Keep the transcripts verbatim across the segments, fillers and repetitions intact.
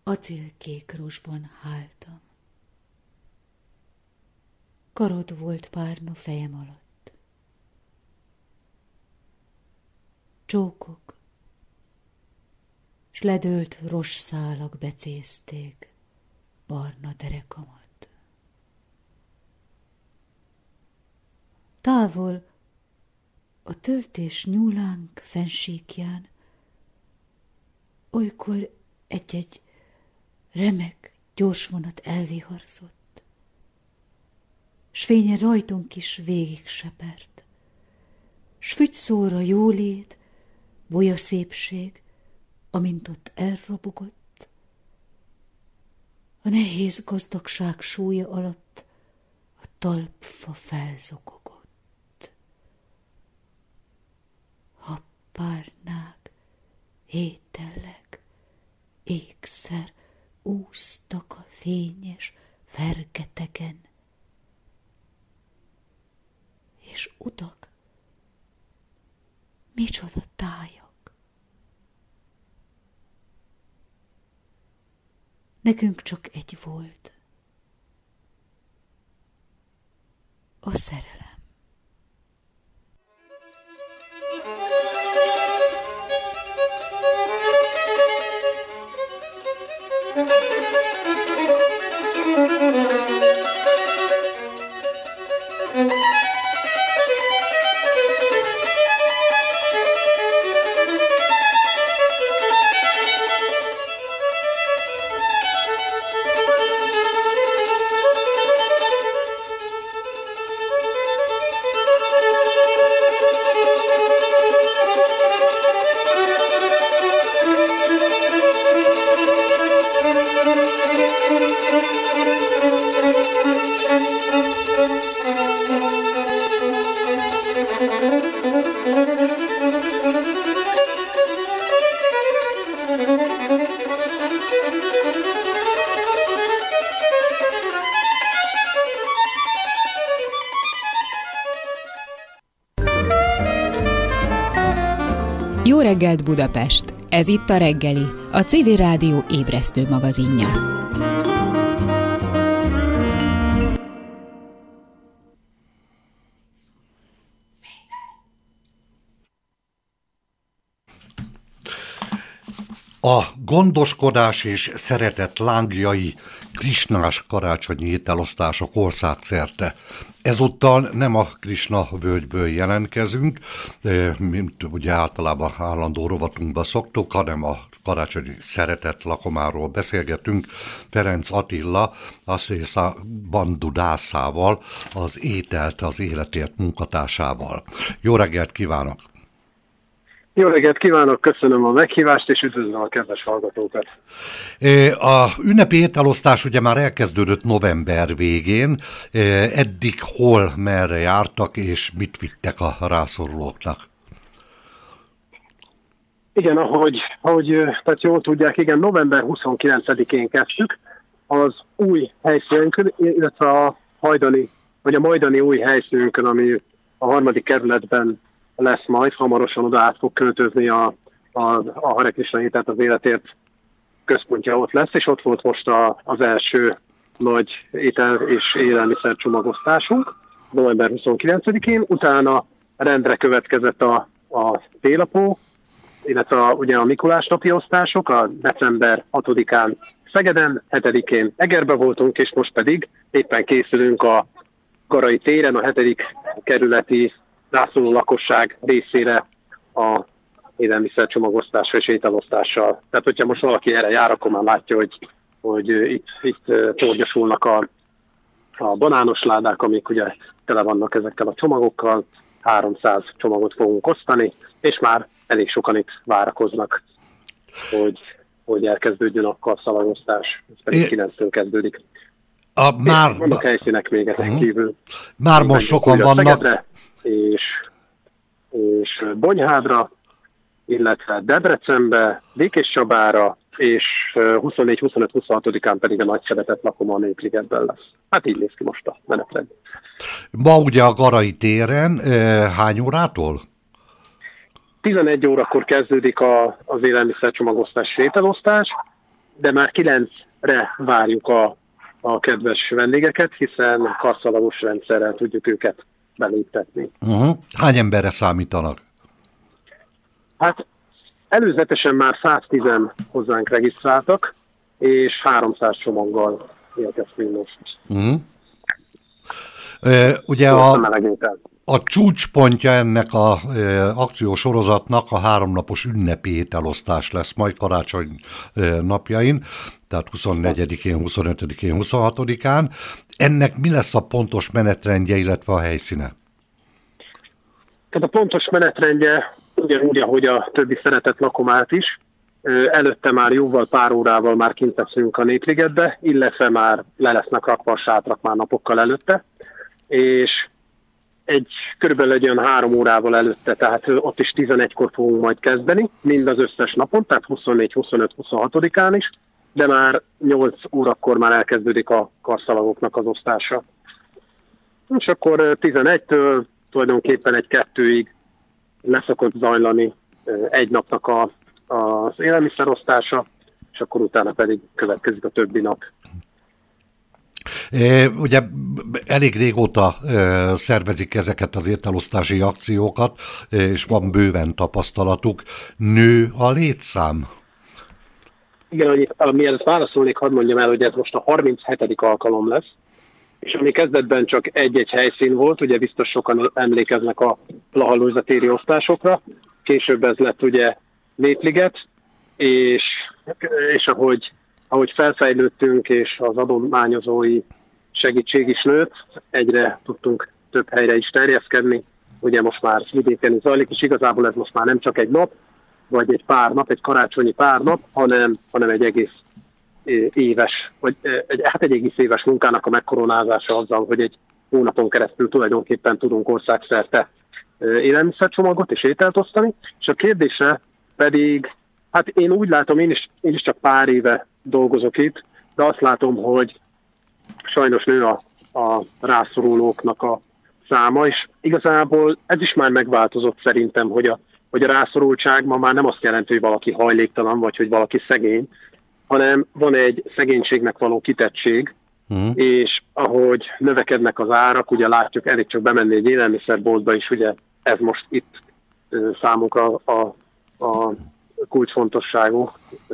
acélkék rozsban háltam. Karod volt párna fejem alatt. Csókok, s ledőlt rozsszálak becézték barna derekamat. Távol a töltés nyúlánk fensíkján olykor egy-egy remek gyors vonat elviharzott, s fénye rajtunk is végig sepert, s fügyszóra jólét, bolya szépség, amint ott elrobogott, a nehéz gazdagság súlya alatt a talpfa felzokogott. Happárnák, ételek, ékszer úsztak a fényes fergetegen, és utak, micsoda tájak. Nekünk csak egy volt, a szerelem. Jó reggelt Budapest! Ez itt a reggeli, a cé vé Rádió ébresztő magazinja. A gondoskodás és szeretet lángjai, krisnás karácsonyi ételosztások országszerte. Ezúttal nem a Krisna völgyből jelentkezünk, mint ugye általában állandó rovatunkba szoktuk, hanem a karácsonyi szeretet lakomáról beszélgetünk Ferenc Attila, Aszésza Bandudászával, az Ételt az életért munkatársával. Jó reggelt kívánok! Jó reggelt kívánok, köszönöm a meghívást, és üdvözlöm a kedves hallgatókat. A ünnepi ételosztás ugye már elkezdődött november végén. Eddig hol, merre jártak, és mit vittek a rászorulóknak? Igen, ahogy, ahogy tehát jól tudják, igen, november huszonkilencedikén kezdtük az új helyszínünkön, illetve a hajdani, vagy a majdani új helyszínünkön, ami a harmadik kerületben lesz majd, hamarosan oda át fog költözni a, a, a Hare Krishna Ételt az életért központja ott lesz, és ott volt most a, az első nagy étel és élelmiszer csomagosztásunk, november huszonkilencedikén, utána rendre következett a, a télapó, illetve a, ugye a Mikulás napi osztások, a december hatodikán Szegeden, hetedikén Egerbe voltunk, és most pedig éppen készülünk a Garai téren, a hetedik kerületi rászoruló lakosság részére a élelmiszer csomagosztással és ételosztással. Tehát, hogyha most valaki erre jár, akkor már látja, hogy, hogy itt, itt torgyosulnak a, a banános ládák, amik ugye tele vannak ezekkel a csomagokkal. háromszáz csomagot fogunk osztani, és már elég sokan itt várakoznak, hogy, hogy elkezdődjön akkor a szalagosztás. Ez pedig kilenctől kezdődik. A már... Vannak helyszínek még ezen uh-huh. kívül. Már most sokan vannak. Szegedre, és, és Bonyhádra, illetve Debrecenbe, Békéscsabára, és huszonnégy, huszonöt, huszonhatodikán pedig a nagy szeretet lakoma a Népligetben lesz. Hát így néz ki most a menetrend. Ma ugye a Garai téren, hány órától? tizenegy órakor kezdődik a, az élelmiszer csomagosztás és ételosztás, de már kilencre várjuk a, a kedves vendégeket, hiszen karszalagos rendszerrel tudjuk őket beléptetni. Uh-huh. Hány emberre számítanak? Hát előzetesen már száztízen hozzánk regisztráltak, és háromszáz csomaggal érkeztünk most. Uh-huh. E, ugye a, a csúcspontja ennek az akciósorozatnak a háromnapos ünnepi ételosztás lesz majd karácsony e, napjain, tehát huszonnegyedikén, huszonötödikén, huszonhatodikán. Ennek mi lesz a pontos menetrendje, illetve a helyszíne? Tehát a pontos menetrendje ugyanúgy, ahogy a többi szeretett lakomát is. Előtte már jóval, pár órával már kint leszünk a Népligetbe, illetve már le lesznek rakva a sátrak már napokkal előtte, és egy körülbelül egy olyan három órával előtte, tehát ott is tizenegykor fogunk majd kezdeni, mind az összes napon, tehát huszonnégy, huszonöt, huszonhatodikán is, de már nyolc órakor már elkezdődik a karszalagoknak az osztása. És akkor tizenegytől tulajdonképpen egy kettőig leszokott zajlani egy napnak a, az élelmiszerosztása, és akkor utána pedig következik a többi nap. É, ugye elég régóta e, szervezik ezeket az ételosztási akciókat, és van bőven tapasztalatuk. Nő a létszám? Igen, annyit, mielőtt válaszolnék, hadd mondjam el, hogy ez most a harminchetedik alkalom lesz, és ami kezdetben csak egy-egy helyszín volt, ugye biztos sokan emlékeznek a Blaha téri osztásokra, később ez lett ugye Népliget, és, és ahogy, ahogy felfejlődtünk, és az adományozói segítség is nőtt, egyre tudtunk több helyre is terjeszkedni, ugye most már vidéken is zajlik, és igazából ez most már nem csak egy nap, vagy egy pár nap, egy karácsonyi pár nap, hanem, hanem egy egész éves, vagy egy, hát egy egész éves munkának a megkoronázása azzal, hogy egy hónapon keresztül tulajdonképpen tudunk országszerte élelmiszercsomagot és ételt osztani, és a kérdése pedig, hát én úgy látom, én is, én is csak pár éve dolgozok itt, de azt látom, hogy sajnos nő a, a rászorulóknak a száma, és igazából ez is már megváltozott szerintem, hogy a, hogy a rászorultság ma már nem azt jelenti, hogy valaki hajléktalan, vagy hogy valaki szegény, hanem van egy szegénységnek való kitettség, uh-huh. és ahogy növekednek az árak, ugye látjuk, elég csak bemenni egy élelmiszerboltba is, ugye ez most itt számunkra a, a kulcsfontosságú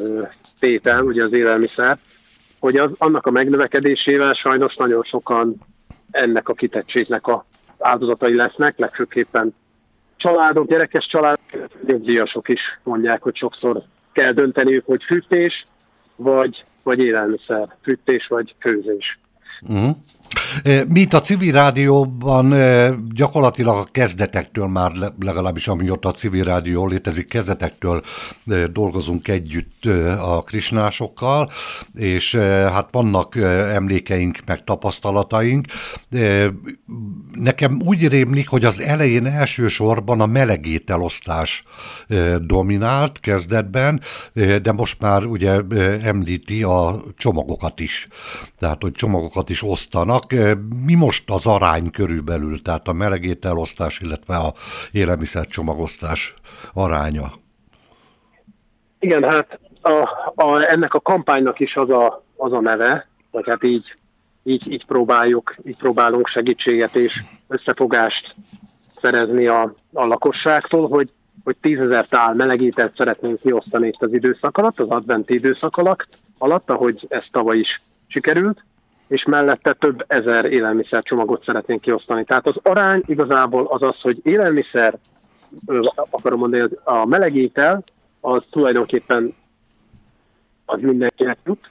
tétel, ugye az élelmiszer, hogy az, annak a megnövekedésével sajnos nagyon sokan ennek a kitettségnek a áldozatai lesznek, legfőképpen családok, gyerekes családok, nyugdíjasok is mondják, hogy sokszor kell dönteniük, hogy fűtés, vagy, vagy élelmiszer, fűtés, vagy főzés. Uh-huh. Mi itt a Civil Rádióban gyakorlatilag a kezdetektől már legalábbis, amióta a Civil Rádió létezik, kezdetektől dolgozunk együtt a krisnásokkal, és hát vannak emlékeink, meg tapasztalataink. Nekem úgy rémlik, hogy az elején elsősorban a melegételosztás dominált kezdetben, de most már ugye említi a csomagokat is. Tehát, hogy csomagokat is osztanak. Mi most az arány körülbelül, tehát a melegételosztás, illetve a élelmiszercsomagosztás aránya? Igen, hát a, a, ennek a kampánynak is az a, az a neve, vagy hát így, így, így, próbáljuk, így próbálunk segítséget és összefogást szerezni a, a lakosságtól, hogy, hogy tízezer tál melegételt szeretnénk kiosztani itt az időszak alatt, az adventi időszak alatt, alatt, ahogy ez tavaly is sikerült, és mellette több ezer élelmiszercsomagot szeretnénk kiosztani. Tehát az arány igazából az az, hogy élelmiszer, akarom mondani, a melegétel, az tulajdonképpen az mindenkinek jut.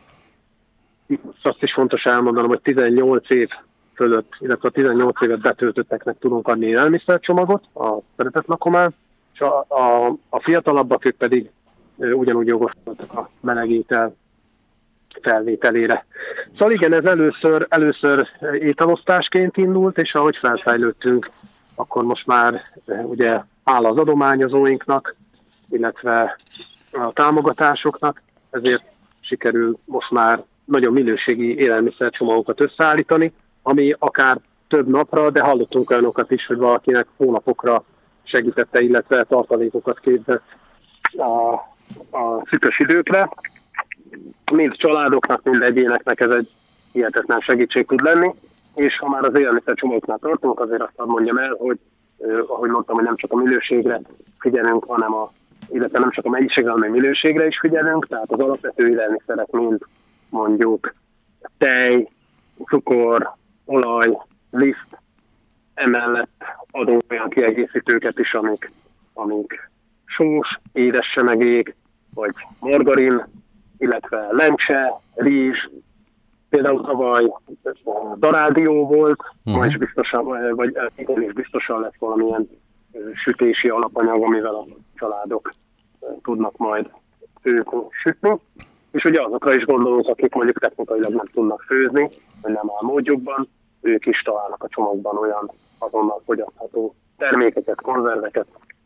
Azt is fontos elmondanom, hogy tizennyolc év fölött, illetve a tizennyolc évet betöltötteknek tudunk adni élelmiszercsomagot a szeretett lakomán, és a, a, a fiatalabbak ők pedig ugyanúgy jogosultak a melegétel felvételére. Szóval igen, ez először, először ételosztásként indult, és ahogy felfejlődtünk, akkor most már ugye áll az adományozóinknak, illetve a támogatásoknak, ezért sikerül most már nagyon minőségi élelmiszercsomagokat összeállítani, ami akár több napra, de hallottunk olyanokat is, hogy valakinek hónapokra segítette, illetve tartalékokat képzett a, a szűkös időkre. mind családoknak, mind egyéneknek ez egy hihetetlen segítség tud lenni, és ha már az élelmiszercsomagoknál tartunk, azért azt mondjam el, hogy eh, ahogy mondtam, hogy nem csak a minőségre figyelünk, hanem a, illetve nem csak a mennyiségre, hanem a minőségre is figyelünk, tehát az alapvető élelmiszerek, mint mondjuk tej, cukor, olaj, liszt, emellett adunk olyan kiegészítőket is, amik, amik sós, édes semegék, vagy margarin, illetve lencse, rizs. Például tavaly darádió volt, uh-huh. majd is biztosan, vagy idén is biztosan lesz valamilyen sütési alapanyag, amivel a családok tudnak majd ők sütni. És ugye azokra is gondolunk, akik mondjuk technikailag nem tudnak főzni, hogy nem áll módjukban, ők is találnak a csomagban olyan azonnal fogyasztható termékeket, konzerveket,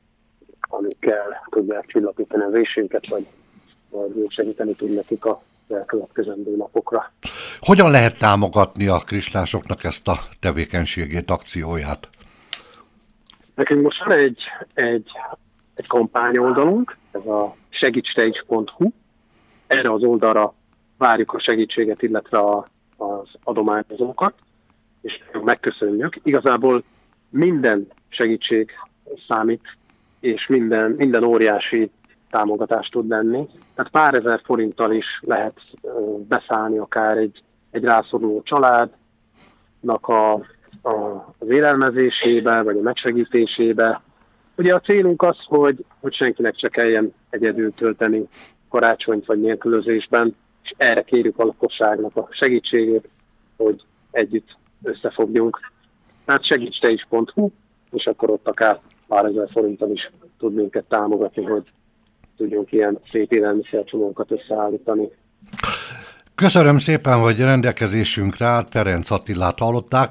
amikkel tudják csillapítani az éjségüket, vagy, vagy segíteni tud nekik a elkövetkezendő napokra. Hogyan lehet támogatni a krisnásoknak ezt a tevékenységét, akcióját? Nekünk most van egy, egy, egy kampányoldalunk, ez a segítstegy pont hu. Erre az oldalra várjuk a segítséget, illetve a, az adományozókat, és megköszönjük. Igazából minden segítség számít, és minden, minden óriási támogatást tud lenni. Tehát pár ezer forinttal is lehet beszállni akár egy, egy rászoruló családnak a, a, az élelmezésébe, vagy a megsegítésébe. Ugye a célunk az, hogy, hogy senkinek se kelljen egyedül tölteni karácsonyt vagy nélkülözésben, és erre kérjük a lakosságnak a segítségét, hogy együtt összefogjunk. Tehát segítstegy pont hu, és akkor ott akár pár ezer forinttal is tud minket támogatni, hogy tudjunk ilyen szép élelmiszercsomagokat összeállítani. Köszönöm szépen, hogy rendelkezésünkre állt, Ferenc Attilát hallották.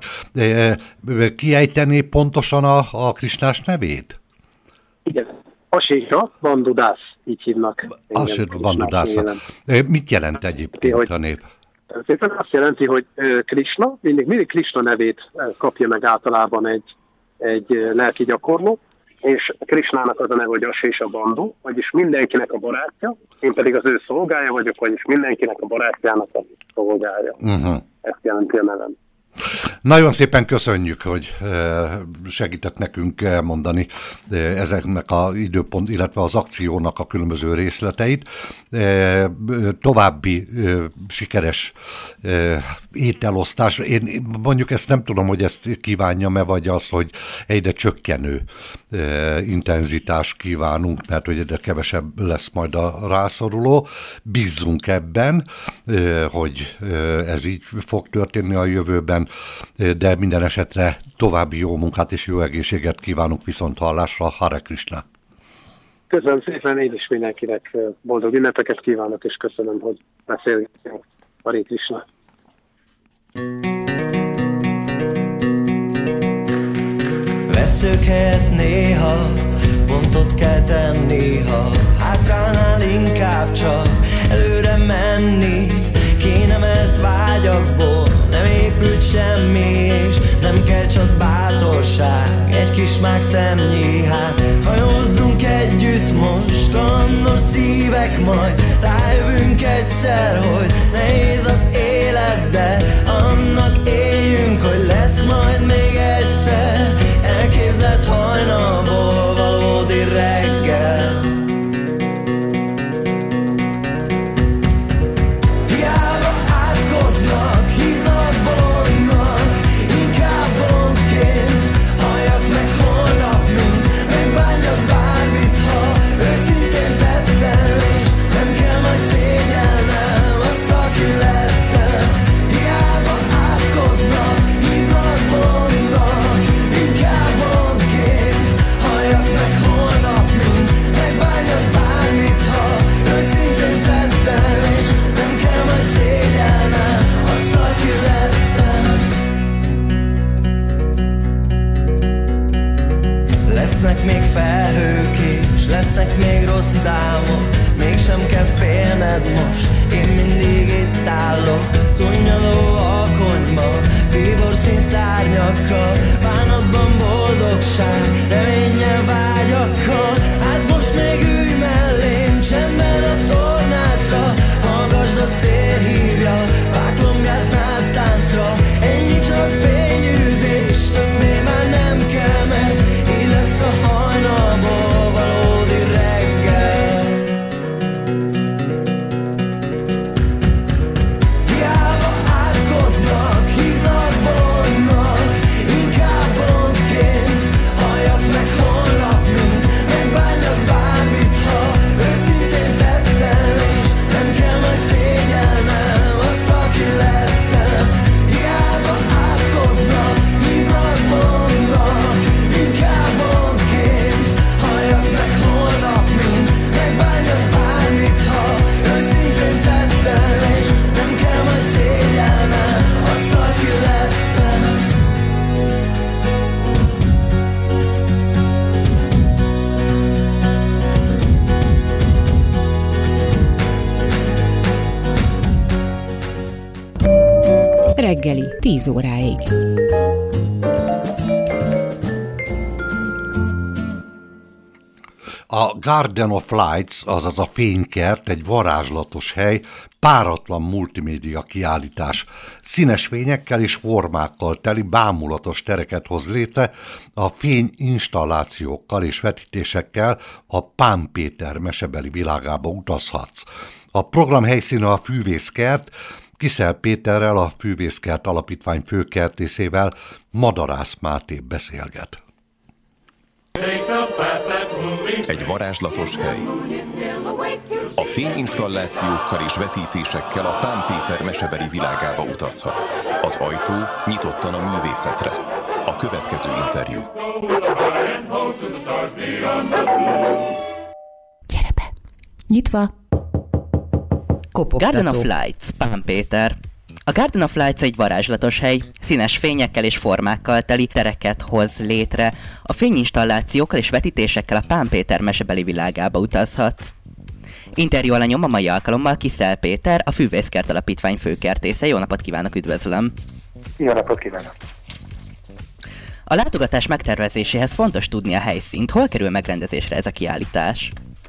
Kiejteni pontosan a, a krisnás nevét? Igen, Asésa Bandudász, így hívnak. Asésa Bandudász. Mit jelent egyébként a név? Szépen azt jelenti, hogy Krisna, mindig, mindig Krisna nevét kapja meg általában egy, egy lelki gyakorló, és Krisnának az a neve, hogy Asésa Bandu, vagyis mindenkinek a barátja, én pedig az ő szolgája vagyok, vagyis mindenkinek a barátjának a szolgája. Uh-huh. Ezt jelenti a nevem. Nagyon szépen köszönjük, hogy segített nekünk elmondani ezeknek az időpont, illetve az akciónak a különböző részleteit. További sikeres ételosztás. Én mondjuk ezt nem tudom, hogy ezt kívánjam-e, vagy az, hogy egyre csökkenő intenzitás kívánunk, mert hogy egyre kevesebb lesz majd a rászoruló. Bízzunk ebben, hogy ez így fog történni a jövőben, de minden esetre további jó munkát és jó egészséget kívánunk, viszont hallásra. Hare Krishna! Köszönöm szépen, én is mindenkinek boldog ünnepeket kívánok, és köszönöm, hogy beszélgetünk. Hare Krishna! Veszők helyett néha pontot kell tenni, ha hátránál inkább csak előre menni. Kénemelt vágyakból nem épült semmi, és nem kell csak bátorság, egy kis mák szemnyi. Hát hajózzunk együtt most, kalandos szívek, majd rájövünk egyszer, hogy nehéz az élet, de annak éljünk, hogy lesz majd még egyszer elképzelt hajnalból valódi reggel. Lesznek még felhők és lesznek még rossz számok, mégsem kell félned most, én mindig itt állok. Szunnyadó alkonyban, bíborszín szárnyakkal, bánatban boldogság, reménnyel vágyakkal. Hát most még ülj mellém, csendben a tornácra, hallgasd a szél. reggeli, tíz óráig. A Garden of Lights, azaz a fénykert, egy varázslatos hely, páratlan multimédia kiállítás. Színes fényekkel és formákkal teli bámulatos tereket hoz létre, a fényinstallációkkal és vetítésekkel a Pán Péter mesebeli világába utazhatsz. A program helyszíne a Fűvészkert, Kiszel Péterrel, a Fűvészkert Alapítvány főkertészével Madarász Máté beszélget. Egy varázslatos hely. A fényinstallációkkal és vetítésekkel a Pán Péter mesebeli világába utazhatsz. Az ajtó nyitottan a művészetre. A következő interjú. Gyere be! Nyitva. Kopogtató. Garden of Lights, Pán Péter. A Garden of Lights egy varázslatos hely, színes fényekkel és formákkal teli tereket hoz létre. A fényinstallációkkal és vetítésekkel a Pán Péter mesebeli világába utazhatsz. Interjú alanyom a mai alkalommal Kiszel Péter, a Fűvészkert Alapítvány főkertésze. Jó napot kívánok, üdvözlöm! Jó napot kívánok! A látogatás megtervezéséhez fontos tudni a helyszínt. Hol kerül megrendezésre ez a kiállítás?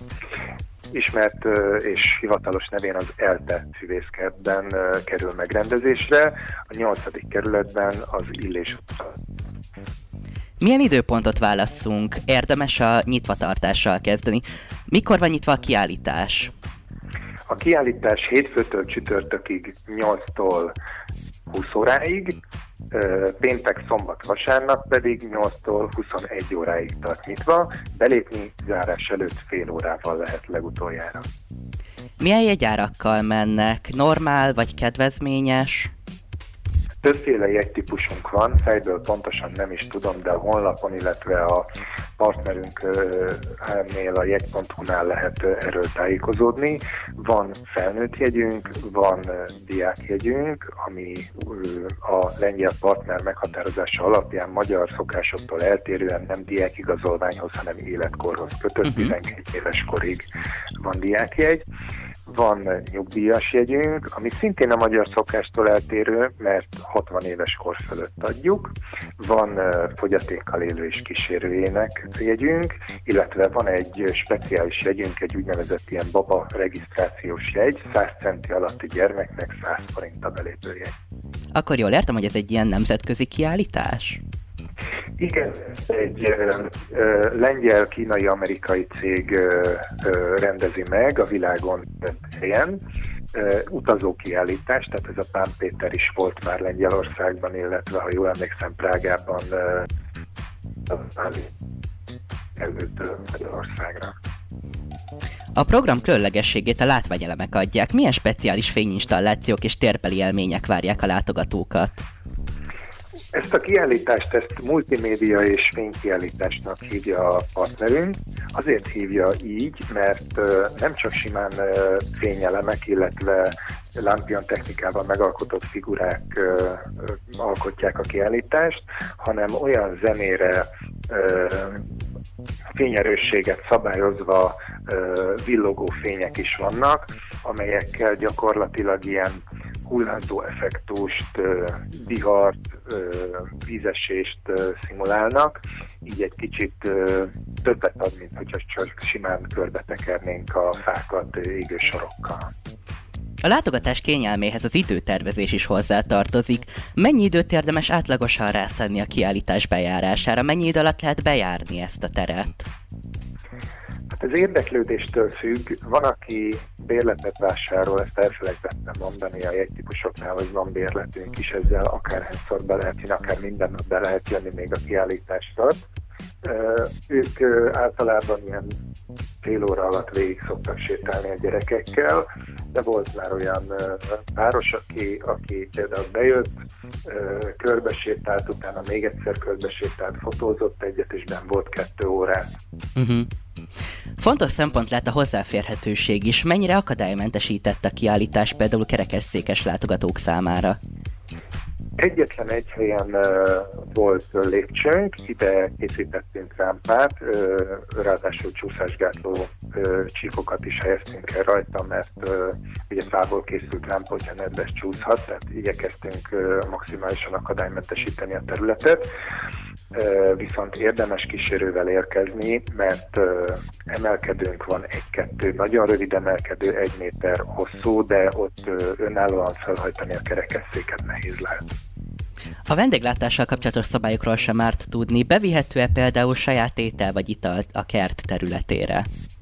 Ismert és hivatalos nevén az ELTE Fűvészkertben kerül megrendezésre, a nyolcadik kerületben az Illés utca. Milyen időpontot válasszunk? Érdemes a nyitvatartással kezdeni. Mikor van nyitva a kiállítás? A kiállítás hétfőtől csütörtökig nyolctól húsz óráig, péntek, szombat, vasárnap pedig nyolctól huszonegy óráig tart nyitva, belépni zárás előtt fél órával lehet legutoljára. Milyen jegyárakkal mennek? Normál vagy kedvezményes? Többféle jegytípusunk van, fejből pontosan nem is tudom, de a honlapon, illetve a partnerünknél, a jegy pont hu-nál lehet erről tájékozódni. Van felnőtt jegyünk, van diákjegyünk, ami a lengyel partner meghatározása alapján magyar szokásoktól eltérően nem diákigazolványhoz, hanem életkorhoz kötött, uh-huh. tizenkét éves korig van diákjegy. Van nyugdíjas jegyünk, ami szintén a magyar szokástól eltérő, mert hatvan éves kor fölött adjuk. Van uh, fogyatékkal élő és kísérőjének jegyünk, illetve van egy speciális jegyünk, egy úgynevezett ilyen baba regisztrációs jegy, száz centi alatti gyermeknek száz forint a belépőjegy. Akkor jól értem, hogy ez egy ilyen nemzetközi kiállítás? Igen, egy ö, ö, lengyel-kínai-amerikai cég ö, ö, rendezi meg a világon helyen ö, utazókiállítást, tehát ez a Pán Péter is volt már Lengyelországban, illetve, ha jól emlékszem, Prágában ö, előtt Magyarországra. A program különlegességét a látványelemek adják. Milyen speciális fényinstallációk és térbeli élmények várják a látogatókat? Ezt a kiállítást, ezt multimédia és fénykiállításnak hívja a partnerünk. Azért hívja így, mert nem csak simán fényelemek, illetve Lampion technikával megalkotott figurák alkotják a kiállítást, hanem olyan zenére, fényerősséget szabályozva villogó fények is vannak, amelyekkel gyakorlatilag ilyen hullámzó effektust, vihart, vízesést szimulálnak, így egy kicsit többet ad, mint hogyha csak simán körbetekernénk a fákat égő sorokkal. A látogatás kényelméhez az időtervezés is hozzátartozik. Mennyi időt érdemes átlagosan rászánni a kiállítás bejárására? Mennyi idő alatt lehet bejárni ezt a teret? Hát ez érdeklődéstől függ. Van, aki bérletet vásárol, ezt elfelejtettem mondani, a jegytípusoknál, hogy van bérletünk is, ezzel akárhányszor be lehet jönni, akár minden nap be lehet jönni még a kiállításra. Ők általában ilyen fél óra alatt végig szoktak sétálni a gyerekekkel, de volt már olyan páros, aki, aki például bejött, körbesétált, utána még egyszer körbesétált, fotózott egyet, és benn volt kettő órán. Uh-huh. Fontos szempont lett a hozzáférhetőség is. Mennyire akadálymentesített a kiállítás például kerekesszékes látogatók számára? Egyetlen egy helyen uh, volt lépcsőnk, ide készítettünk rámpát, uh, ráadásul csúszásgátló uh, csíkokat is helyeztünk el rajta, mert uh, ugye fából készült rámpa, hogyha nedves csúszhat, tehát igyekeztünk uh, maximálisan akadálymentesíteni a területet. Uh, viszont érdemes kísérővel érkezni, mert uh, emelkedőnk van egy-kettő, nagyon rövid emelkedő, egy méter hosszú, de ott uh, önállóan felhajtani a kerekesszéket nehéz lehet. A vendéglátással kapcsolatos szabályokról sem árt tudni. Bevihető-e például saját étel vagy italt a kert területére?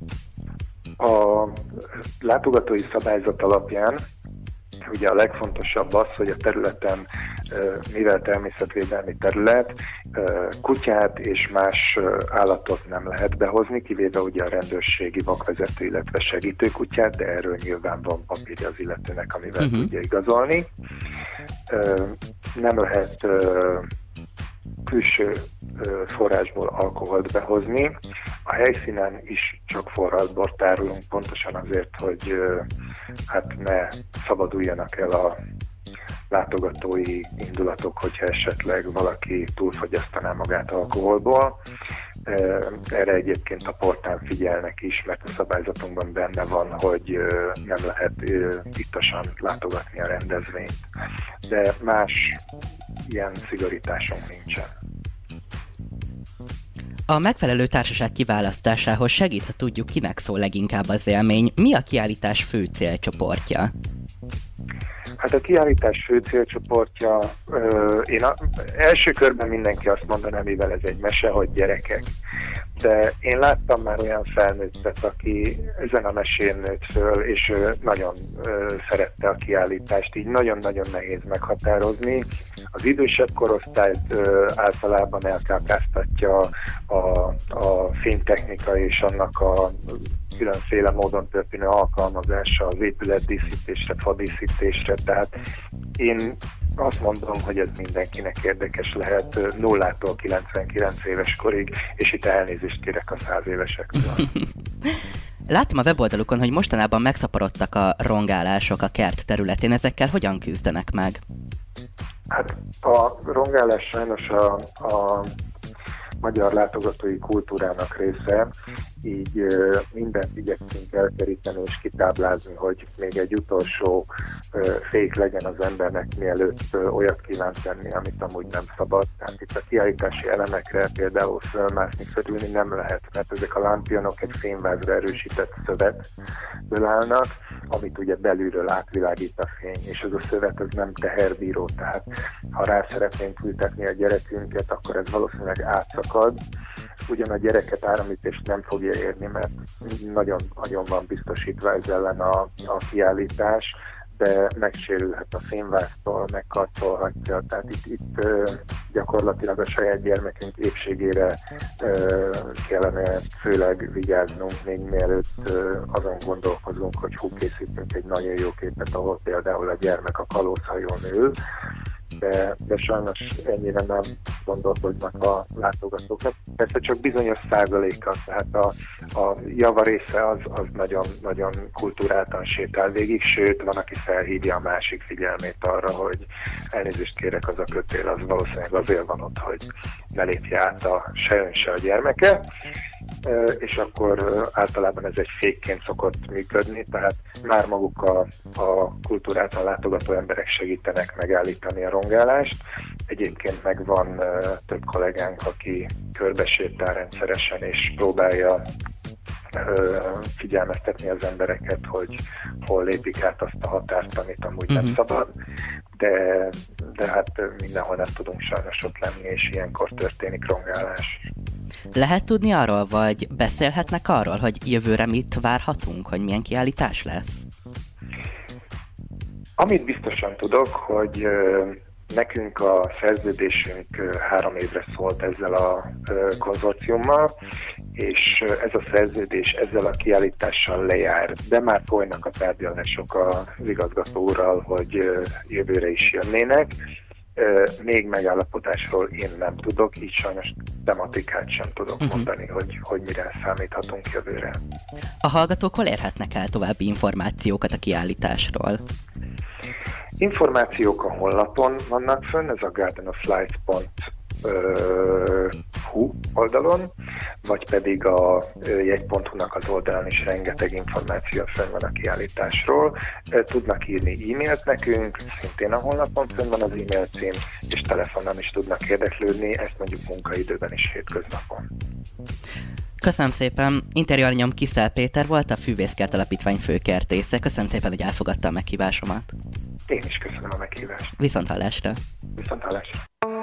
A látogatói szabályzat alapján ugye a legfontosabb az, hogy a területen, mivel természetvédelmi terület, kutyát és más állatot nem lehet behozni, kivéve ugye a rendőrségi vakvezető, illetve segítőkutyát, de erről nyilván van papírja az illetőnek, amivel uh-huh. tudja igazolni. Nem lehet külső forrásból alkoholt behozni. A helyszínen is csak forralt bort tárolunk, pontosan azért, hogy hát ne szabaduljanak el a látogatói indulatok, hogyha esetleg valaki túlfogyasztaná magát alkoholból. Erre egyébként a portán figyelnek is, mert a szabályzatunkban benne van, hogy nem lehet ittasan látogatni a rendezvényt. De más ilyen szigorításunk nincsen. A megfelelő társaság kiválasztásához segít, ha tudjuk, kinek szól leginkább az élmény. Mi a kiállítás fő célcsoportja? Hát a kiállítás fő célcsoportja, ö, én a, első körben mindenki azt mondaná, mivel ez egy mese, hogy gyerekek. De én láttam már olyan felnőttet, aki ezen a mesén nőtt föl, és ö, nagyon ö, szerette a kiállítást, így nagyon-nagyon nehéz meghatározni. Az idősebb korosztályt ö, általában elkápráztatja a, a fénytechnika és annak a különféle módon történő alkalmazása az épületdíszítésre, fadíszítésre, tehát én azt mondom, hogy ez mindenkinek érdekes lehet nullától kilencvenkilenc éves korig, és itt elnézést kérek a száz évesektől. Láttam a weboldalukon, hogy mostanában megszaporodtak a rongálások a kert területén. Ezekkel hogyan küzdenek meg? Hát a rongálás sajnos a, a magyar látogatói kultúrának része, így uh, mindent igyekszünk elkeríteni és kitáblázni, hogy még egy utolsó uh, fék legyen az embernek, mielőtt uh, olyat kíván tenni, amit amúgy nem szabad. Tehát itt a kiállítási elemekre például fölmászni, fölülni nem lehet, mert ezek a lámpionok egy fényvázra erősített szövetből állnak, amit ugye belülről átvilágít a fény, és ez a szövet az nem teherbíró, tehát ha rá szeretnénk ültetni a gyerekünket, akkor ez valószínűleg átszakad. Ugyan a gyereket áramítést nem fogja érni, mert nagyon-nagyon van biztosítva ez ellen a, a kiállítás, de megsérülhet a fényváztól, megkarcolhatja, tehát itt, itt gyakorlatilag a saját gyermekünk épségére kellene főleg vigyáznunk, még mielőtt azon gondolkozunk, hogy hú, készítünk egy nagyon jó képet, ahol például a gyermek a kalózhajón ül, de, de sajnos ennyire nem gondolkodnak a látogatókat. Persze csak bizonyos százaléka, tehát a, a javarésze az, az nagyon, nagyon kultúráltan sétál végig, sőt, van, aki felhívja a másik figyelmét arra, hogy elnézést kérek, az a kötél, az valószínűleg azért van ott, hogy ne lépje át a se ön, se a gyermeke, és akkor általában ez egy fékként szokott működni, tehát már maguk a, a kultúráltan látogató emberek segítenek megállítani a rongálást. Egyébként meg van több kollégánk, aki körbesétál rendszeresen és próbálja figyelmeztetni az embereket, hogy hol lépik át azt a határt, amit amúgy uh-huh. nem szabad, de, de hát mindenhol nem tudunk sajnos ott lenni, és ilyenkor történik rongálás. Lehet tudni arról, vagy beszélhetnek arról, hogy jövőre mit várhatunk, hogy milyen kiállítás lesz? Amit biztosan tudok, hogy nekünk a szerződésünk három évre szólt ezzel a konzorciummal, és ez a szerződés ezzel a kiállítással lejár, de már folynak a tárgyalások az igazgató úrral, hogy jövőre is jönnének. Még megállapodásról én nem tudok, így sajnos tematikát sem tudok uh-huh. mondani, hogy, hogy mire számíthatunk jövőre. A hallgatók hol érhetnek el további információkat a kiállításról? Információk a honlapon vannak fönn, ez a garden of lights pont hu oldalon, vagy pedig a jegy pont hu-nak az oldalon is rengeteg információ fönn van a kiállításról. Tudnak írni e-mailt nekünk, szintén a honlapon fönn van az e-mail cím, és telefonon is tudnak érdeklődni, ezt mondjuk munkaidőben is hétköznapon. Köszönöm szépen. Interjú alanyom Kiszel Péter volt, a Fűvészkert Alapítvány főkertésze. Köszönöm szépen, hogy elfogadta a meghívásomat. Én is köszönöm a meghívást. Viszonthallásra. Viszonthallásra.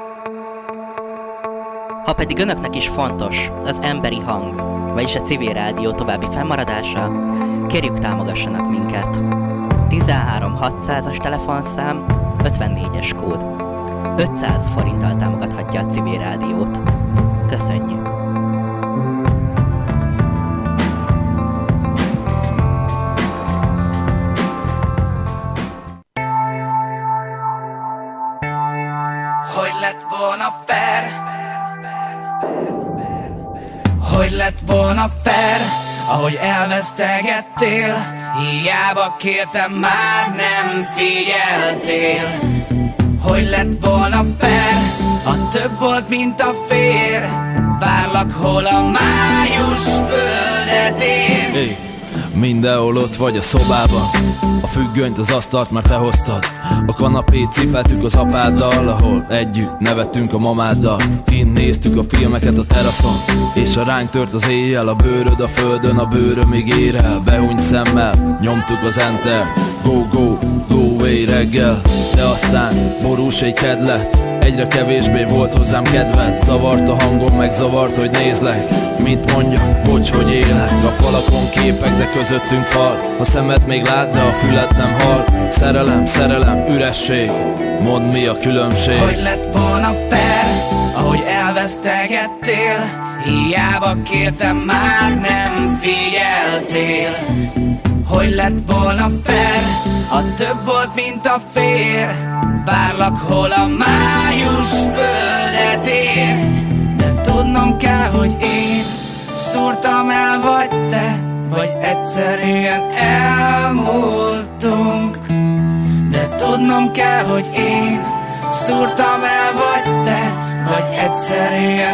Ha pedig önöknek is fontos az emberi hang, vagyis a civil rádió további fennmaradása, kérjük támogassanak minket. tizenhárom hatszázas telefonszám, ötvennégyes kód. ötszáz forinttal támogathatja a civil rádiót. Köszönjük! Hogy lett volna fair? Hogy lett volna fair? Ahogy elvesztegettél, hiába kértem, már nem figyeltél. Hogy lett volna fair? Ha több volt, mint a fér, várlak, hol a május földet ér. Hey. Mindenhol ott vagy a szobában, a függönyt, az asztalt már te hoztad. A kanapét cipeltük az apáddal, ahol együtt nevettünk a mamáddal. Kint néztük a filmeket a teraszon, és a ránk tört az éjjel. A bőröd a földön, a bőröm még érel. Behúnyt szemmel, nyomtuk az enter. Go, go, go away reggel. De aztán borús egy kedlet, egyre kevésbé volt hozzám kedved. Zavart a hangom, meg zavart, hogy nézlek. Mit mondjak, bocs, hogy élek. A falakon képek, de közöttünk fal. A szemed még lát, de a füled nem hall. Szerelem, szerelem, üresség, mondd, mi a különbség. Hogy lett volna fair, ahogy elvesztegettél, hiába kértem, már nem figyeltél. Hogy lett volna fair, ha több volt, mint a fér, várlak, hol a május földet ér. De tudnom kell, hogy én szúrtam el, vagy te, vagy egyszerűen elmúltunk. De tudnom kell, hogy én szúrtam el, vagy te, vagy egyszerűen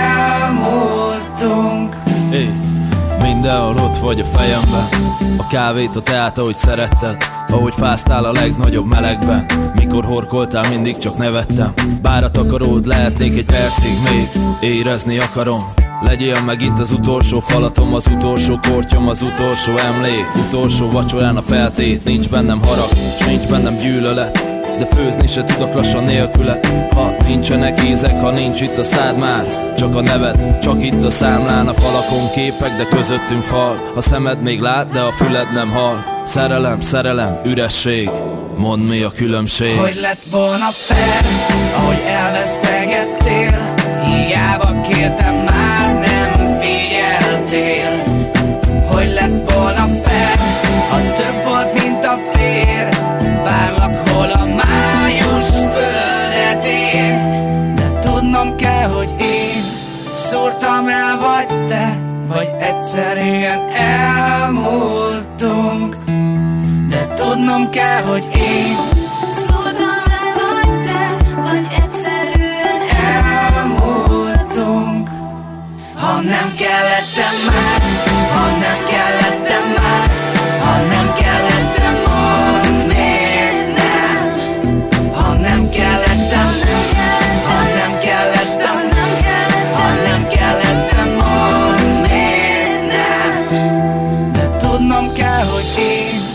elmúltunk. Hey. Mindenhol ott vagy a fejemben, a kávét, a teát, ahogy szeretted. Ahogy fáztál a legnagyobb melegben, mikor horkoltál, mindig csak nevettem. Bár a takaród lehetnék egy percig még, érezni akarom. Legyél megint az utolsó falatom, az utolsó kortyom, az utolsó emlék. Utolsó vacsorán a feltét, nincs bennem harag, s nincs bennem gyűlölet. De főzni se tudok lassan nélküled. Ha nincsenek ízek, ha nincs itt a szád már, csak a neved, csak itt a számlán. A falakon képek, de közöttünk fal. A szemed még lát, de a füled nem hall. Szerelem, szerelem, üresség, mondd, mi a különbség. Hogy lett volna fair, ahogy elvesztegettél, hiába kértem, már nem figyeltél. Hogy lett volna fair, ha több volt, mint a fér, várlak, hol a május földet ér. De tudnom kell, hogy én szúrtam el, vagy te, vagy egyszerűen elmúltunk. De tudnom kell, hogy én szúrtam el, vagy te, vagy egyszerűen elmúltunk. Ha nem kellettem már, ha nem kellettem már, ha nem kellettem, mondd miért nem. Ha nem kellettem, ha nem kellettem, ha nem kellettem, mondd miért nem. De tudnom kell, hogy én